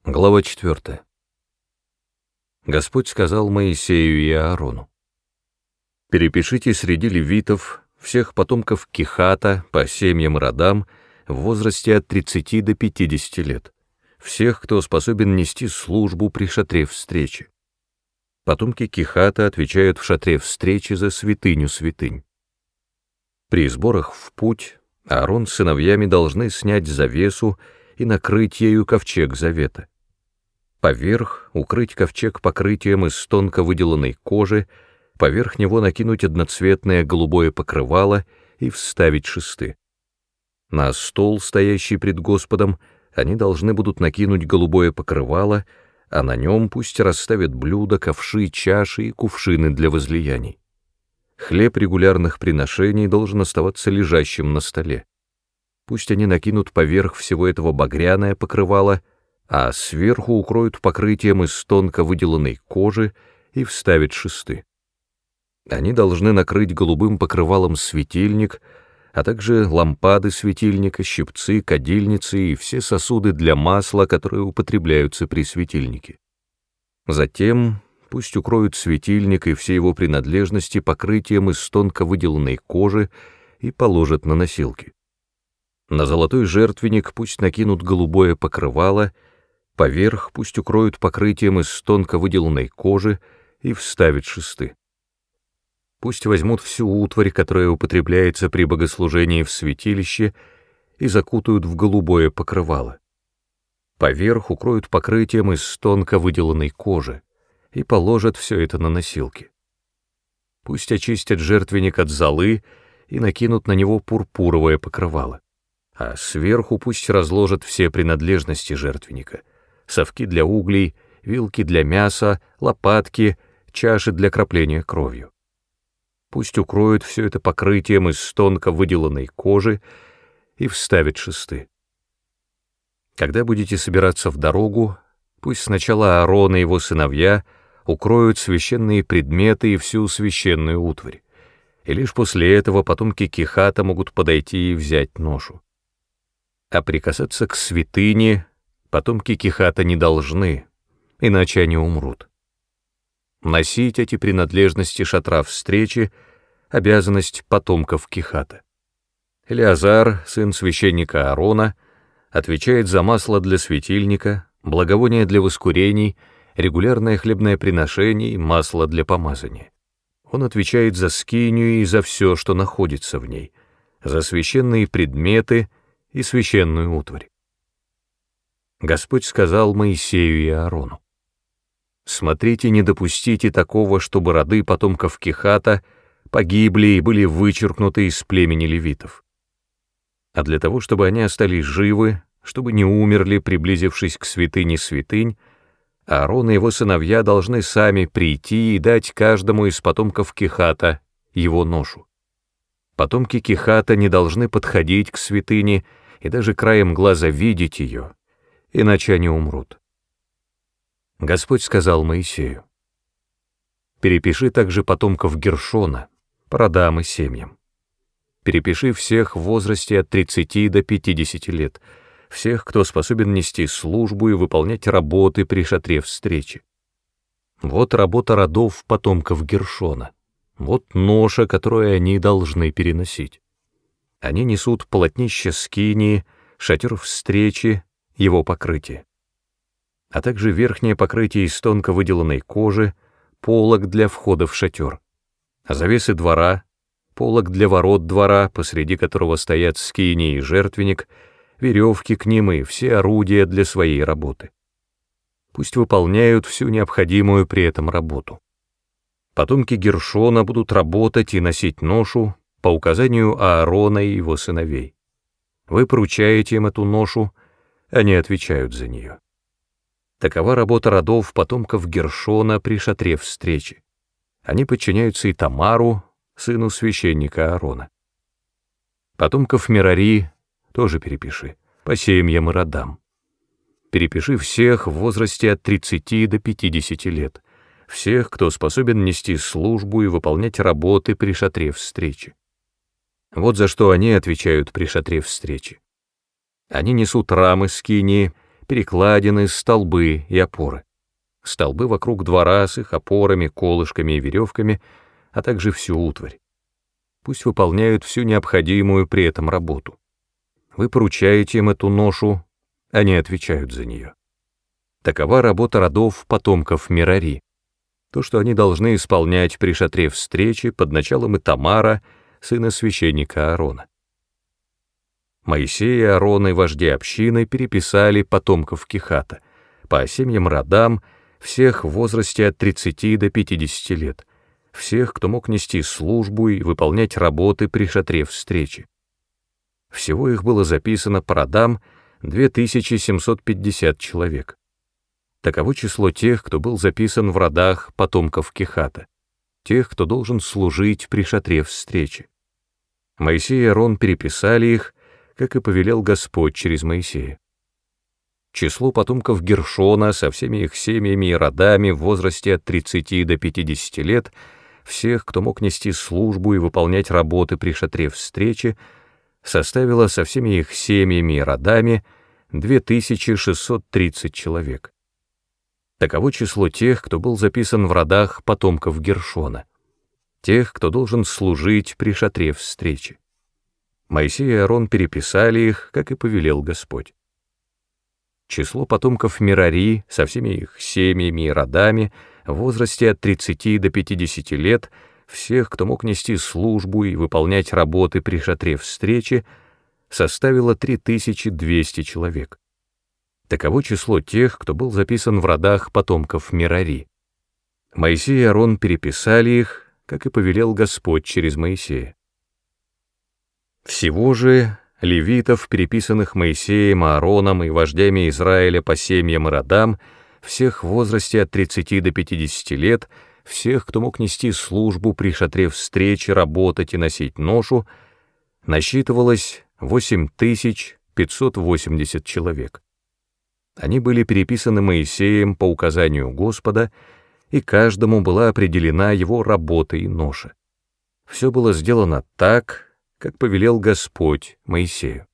Глава 4. Господь сказал Моисею и Аарону: «Перепишите среди левитов всех потомков Кихата по семьям и родам в возрасте от 30 до 50 лет, всех, кто способен нести службу при шатре встречи. Потомки Кихата отвечают в шатре встречи за святыню святынь. При сборах в путь Аарон с сыновьями должны снять завесу и накрыть ею ковчег завета. Поверх укрыть ковчег покрытием из тонко выделанной кожи, поверх него накинуть одноцветное голубое покрывало и вставить шесты. На стол, стоящий пред Господом, они должны будут накинуть голубое покрывало, а на нем пусть расставят блюда, ковши, чаши и кувшины для возлияний. Хлеб регулярных приношений должен оставаться лежащим на столе. Пусть они накинут поверх всего этого багряное покрывало, а сверху укроют покрытием из тонко выделанной кожи и вставят шесты. Они должны накрыть голубым покрывалом светильник, а также лампады светильника, щипцы, кадильницы и все сосуды для масла, которые употребляются при светильнике. Затем пусть укроют светильник и все его принадлежности покрытием из тонко выделанной кожи и положат на носилки. На золотой жертвенник пусть накинут голубое покрывало, поверх пусть укроют покрытием из тонко выделанной кожи и вставят шесты. Пусть возьмут всю утварь, которая употребляется при богослужении в святилище, и закутают в голубое покрывало. Поверх укроют покрытием из тонко выделанной кожи и положат все это на носилки. Пусть очистят жертвенник от золы и накинут на него пурпуровое покрывало, а сверху пусть разложат все принадлежности жертвенника: совки для углей, вилки для мяса, лопатки, чаши для кропления кровью. Пусть укроют все это покрытием из тонко выделанной кожи и вставят шесты. Когда будете собираться в дорогу, пусть сначала Аарон и его сыновья укроют священные предметы и всю священную утварь, и лишь после этого потомки Кихата могут подойти и взять ношу. А прикасаться к святыне потомки Кихата не должны, иначе они умрут. Носить эти принадлежности шатра встречи — обязанность потомков Кихата. Элиазар, сын священника Аарона, отвечает за масло для светильника, благовония для воскурений, регулярное хлебное приношение и масло для помазания. Он отвечает за скинию и за все, что находится в ней, за священные предметы и священную утварь. Господь сказал Моисею и Аарону: «Смотрите, не допустите такого, чтобы роды потомков Кихата погибли и были вычеркнуты из племени левитов. А для того, чтобы они остались живы, чтобы не умерли, приблизившись к святыне святынь, Аарон и его сыновья должны сами прийти и дать каждому из потомков Кихата его ношу. Потомки Кихата не должны подходить к святыне и даже краем глаза видеть ее, иначе они умрут». Господь сказал Моисею: «Перепиши также потомков Гершона по родам и семьям. Перепиши всех в возрасте от 30 до 50 лет, всех, кто способен нести службу и выполнять работы при шатре встречи. Вот работа родов потомков Гершона, вот ноша, которую они должны переносить. Они несут полотнище скинии, шатер встречи, его покрытие, а также верхнее покрытие из тонко выделанной кожи, полог для входа в шатер, завесы двора, полог для ворот двора, посреди которого стоят скиния и жертвенник, веревки к ним и все орудия для своей работы. Пусть выполняют всю необходимую при этом работу. Потомки Гершона будут работать и носить ношу по указанию Аарона и его сыновей. Вы поручаете им эту ношу, они отвечают за нее. Такова работа родов потомков Гершона при шатре встречи. Они подчиняются Итамару, сыну священника Аарона. Потомков Мерари тоже перепиши, по семьям и родам. Перепиши всех в возрасте от 30 до 50 лет, всех, кто способен нести службу и выполнять работы при шатре встречи. Вот за что они отвечают при шатре встречи. Они несут рамы скинии, перекладины, столбы и опоры. Столбы вокруг двора с их опорами, колышками и веревками, а также всю утварь. Пусть выполняют всю необходимую при этом работу. Вы поручаете им эту ношу, они отвечают за нее. Такова работа родов потомков Мерари. То, что они должны исполнять при шатре встречи под началом Итамара, сына священника Аарона. Моисей и Аарон и вожди общины переписали потомков Кихата по семьям родам, всех в возрасте от 30 до 50 лет, всех, кто мог нести службу и выполнять работы при шатре встречи. Всего их было записано по родам 2750 человек. Таково число тех, кто был записан в родах потомков Кихата, тех, кто должен служить при шатре встречи. Моисей и Аарон переписали их, как и повелел Господь через Моисея. Число потомков Гершона со всеми их семьями и родами в возрасте от 30 до 50 лет, всех, кто мог нести службу и выполнять работы при шатре встречи, составило со всеми их семьями и родами 2630 человек. Таково число тех, кто был записан в родах потомков Гершона, тех, кто должен служить при шатре встречи. Моисей и Аарон переписали их, как и повелел Господь. Число потомков Мерари со всеми их семьями и родами в возрасте от 30 до 50 лет, всех, кто мог нести службу и выполнять работы при шатре встречи, составило 3200 человек. Таково число тех, кто был записан в родах потомков Мерари. Моисей и Аарон переписали их, как и повелел Господь через Моисея. Всего же левитов, переписанных Моисеем, Аароном и вождями Израиля по семьям и родам, всех в возрасте от 30 до 50 лет, всех, кто мог нести службу при шатре встречи, работать и носить ношу, насчитывалось 8580 человек. Они были переписаны Моисеем по указанию Господа, и каждому была определена его работа и ноша. Все было сделано так, как повелел Господь Моисею.